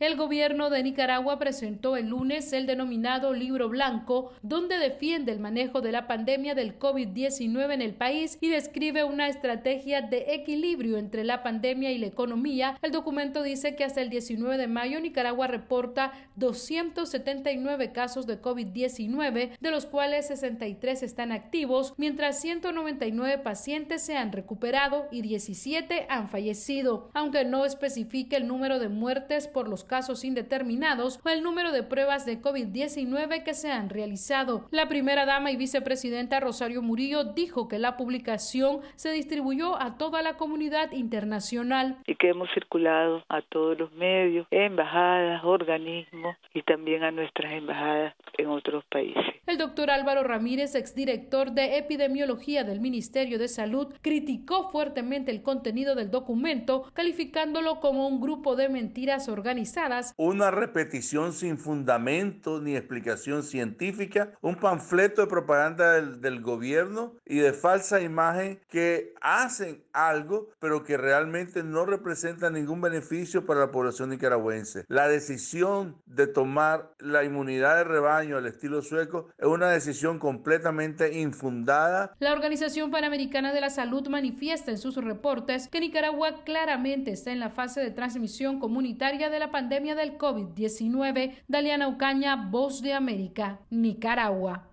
El gobierno de Nicaragua presentó el lunes el denominado Libro Blanco, donde defiende el manejo de la pandemia del COVID-19 en el país y describe una estrategia de equilibrio entre la pandemia y la economía. El documento dice que hasta el 19 de mayo Nicaragua reporta 279 casos de COVID-19, de los cuales 63 están activos, mientras 199 pacientes se han recuperado y 17 han fallecido, aunque no especifica el número de muertes por los casos indeterminados o el número de pruebas de COVID-19 que se han realizado. La primera dama y vicepresidenta Rosario Murillo dijo que la publicación se distribuyó a toda la comunidad internacional. Y que hemos circulado a todos los medios, embajadas, organismos y también a nuestras embajadas en otros países. El doctor Álvaro Ramírez, exdirector de epidemiología del Ministerio de Salud, criticó fuertemente el contenido del documento, calificándolo como un grupo de mentiras organizadas. Una repetición sin fundamento ni explicación científica, un panfleto de propaganda del gobierno y de falsa imagen que hacen algo, pero que realmente no representa ningún beneficio para la población nicaragüense. La decisión de tomar la inmunidad de rebaño al estilo sueco es una decisión completamente infundada. La Organización Panamericana de la Salud manifiesta en sus reportes que Nicaragua claramente está en la fase de transmisión comunitaria de la pandemia del COVID-19. Daliana Ucaña, Voz de América, Nicaragua.